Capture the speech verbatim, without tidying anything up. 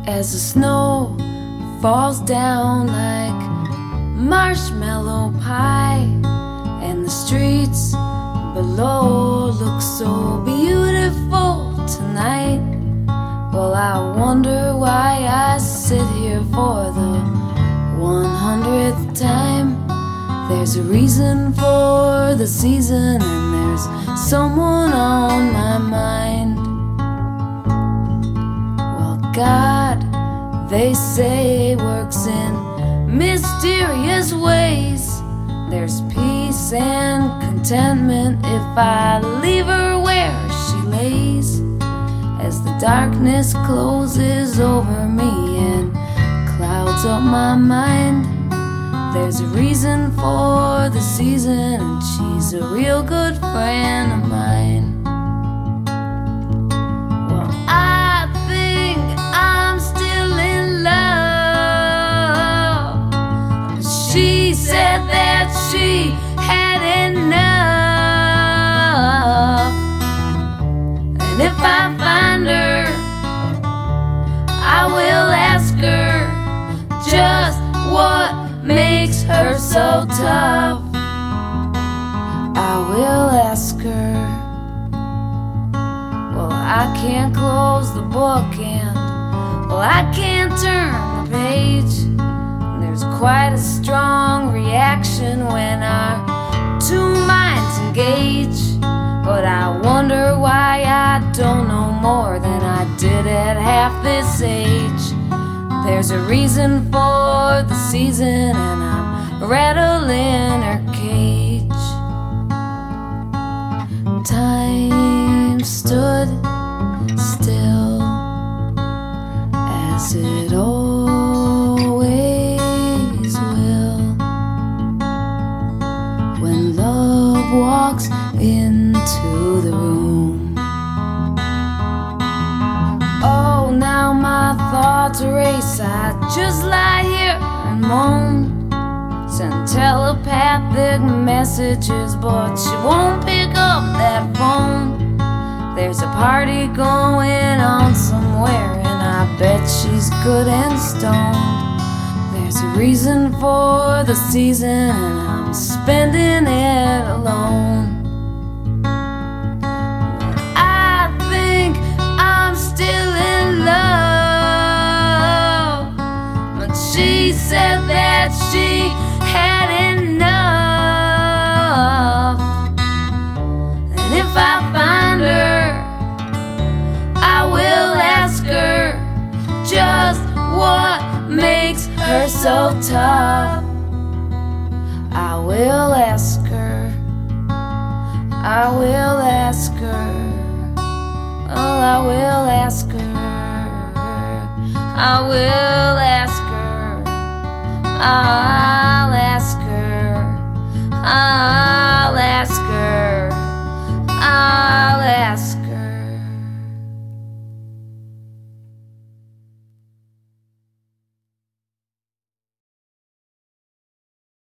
as the snow falls down like marshmallow pie, and the streets below look so beautiful tonight. Well, I wonder why I sit here for the one hundredth time. There's a reason for the season, and there's someone on my mind. Well, God, they say, works in mysterious ways. There's peace and contentment if I leave her where she lays. As the darkness closes over me and clouds up my mind, there's a reason for the season, and she's a real good friend of mine. Well, I think I'm still in love. She said that she had enough, and if I find her, I will ask her just what makes her so tough. I will ask her. Well, I can't close the book, and well, I can't turn the page. There's quite a strong reaction when our two minds engage. But I wonder why I don't know more than I did at half this age. There's a reason for the season, and I'm rattling her cage. Time stood still, as it always will, when love walks into the room. Oh, now my thoughts race, I just lie here and moan. Send telepathic messages, but she won't pick up that phone. There's a party going on somewhere, and I bet she's good and stoned. There's a reason for the season, and I'm spending it alone. I think I'm still in love, but she said that she had enough. And if I find her, I will ask her just what makes her so tough. I will ask her. I will ask her. Oh, I will ask her. I will ask her. I